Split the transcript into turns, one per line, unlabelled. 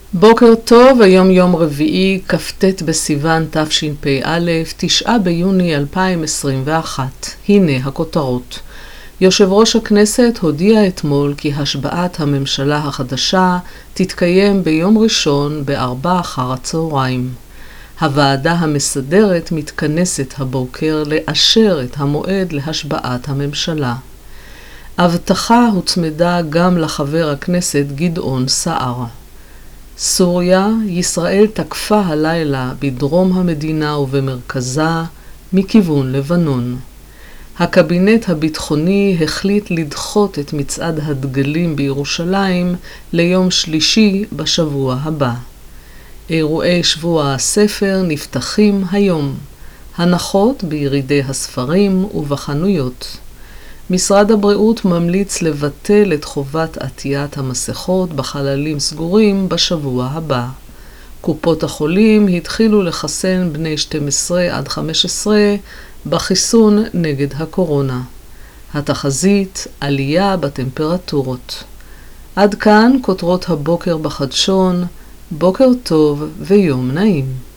בוקר טוב, היום יום רביעי, כ"ט בסיוון תשפ"א, 9 ביוני 2021. הנה הכותרות. יושב ראש הכנסת הודיע אתמול כי השבעת הממשלה החדשה תתקיים ביום ראשון ב16:00. הוועדה המסדרת מתכנסת הבוקר לאשר את המועד להשבעת הממשלה. הבטחה הוצמדה גם לחבר הכנסת גדעון סער. סוריה, ישראל תקפה הלילה בדרום המדינה ובמרכזה מכיוון לבנון. הקבינט הביטחוני החליט לדחות את מצעד הדגלים בירושלים ליום שלישי בשבוע הבא. אירועי שבוע הספר נפתחים היום. הנחות בירידי הספרים ובחנויות. משרד הבריאות ממליץ לבטל את חובת עטיית המסכות בחללים סגורים בשבוע הבא. קופות החולים התחילו לחסן בני 12 עד 15 בחיסון נגד הקורונה. התחזית, עלייה בטמפרטורות. עד כאן כותרות הבוקר בחדשון. בוקר טוב ויום נעים.